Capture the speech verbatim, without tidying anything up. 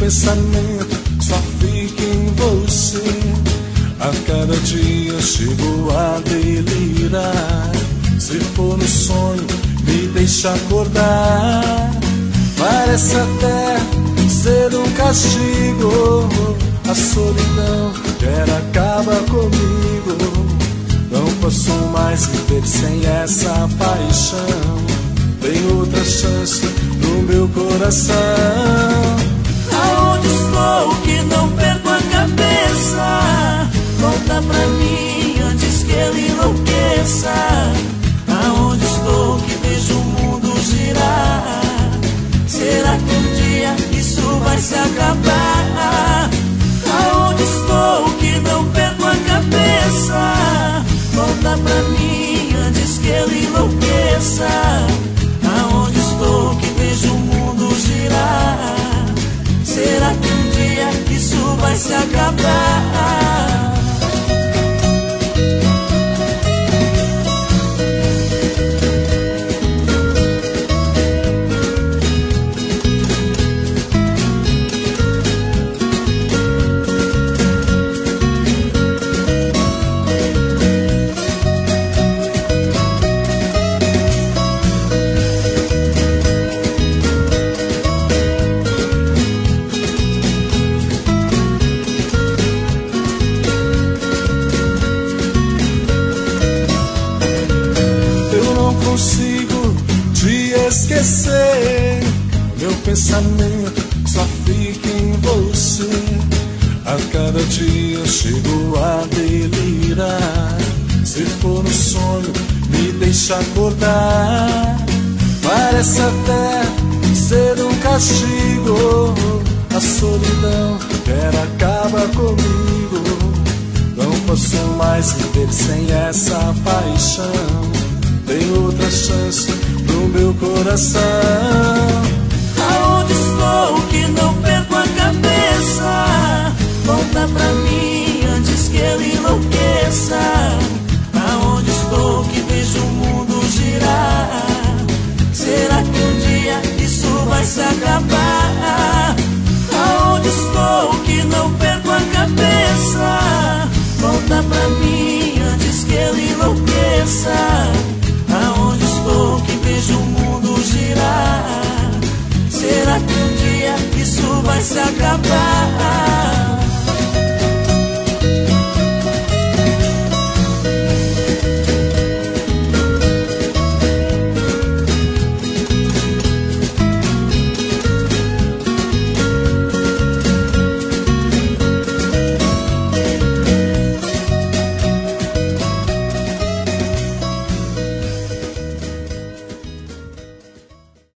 pensamento só fica em você. A cada dia chego a delirar. Se for no sonho, me deixa acordar. Parece até ser um castigo. A solidão quer acabar comigo. Não posso mais viver sem essa paixão. Tem outra chance no meu coração. Aonde estou que não perco a cabeça? Volta pra mim antes que ele enlouqueça. Aonde estou que vejo o mundo girar? Será que um dia isso vai se acabar? Aonde estou que não perco a cabeça? Volta pra mim antes que ele enlouqueça. Aonde estou que vejo o mundo girar? Será que um dia isso vai se acabar? Consigo te esquecer. Meu pensamento só fica em você. A cada dia chego a delirar. Se for no sonho, me deixa acordar. Parece até ser um castigo. A solidão quer acabar comigo. Não posso mais viver sem essa paixão. Tem outra chance no meu coração. Aonde estou que não perco a cabeça? Volta pra mim antes que ele enlouqueça. Aonde estou que vejo o mundo girar? Será que um dia isso vai se acabar? Aonde estou que não perco a cabeça? Volta pra mim antes que ele enlouqueça. Aonde estou que vejo o mundo girar? Será que um dia isso vai se acabar?